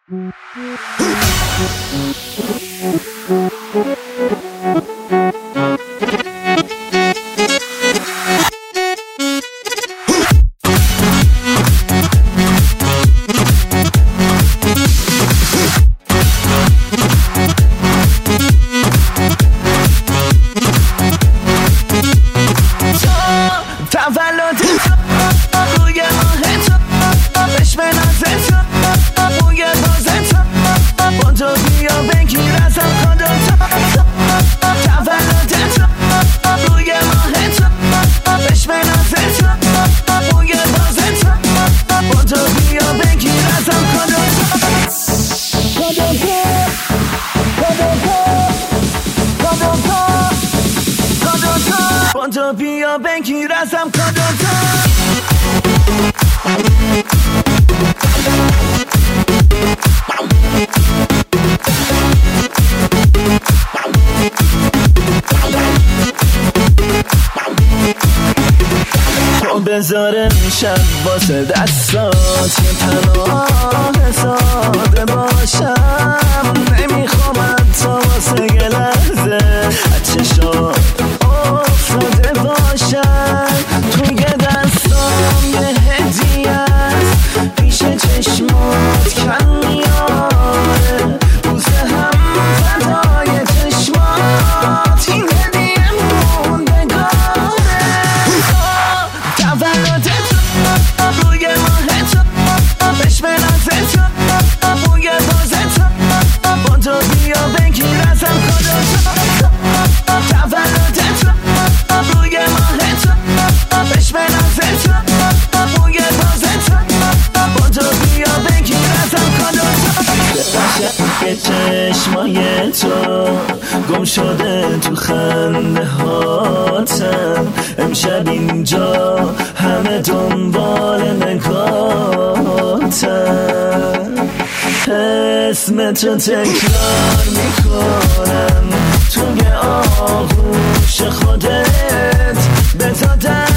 تو بیا بگیر ازم کادوتا تو بذاره میشم واسه دستات یه پناه ساده باشم نمیخوام حتی واسه یه لحظه چشات افتاده باشم توی دستام یه هدیه است پیش چشمات کم میاره بوسه هم فدای چشمات این هدیه موندگاره تولدت روی ماه تو بشم نازت روی بازت با تو بیا بگیر ازم کادوتا تولدت روی ماه تو بشم نازت روی بازت با تو بیا بگیر ازم کادوتا قشنگ چشمای تو گم شده تو خنده هاتم امشب اینجا همه دنبال نگاتم اسم تو تکرار میکنم توی آغوش خودت به تا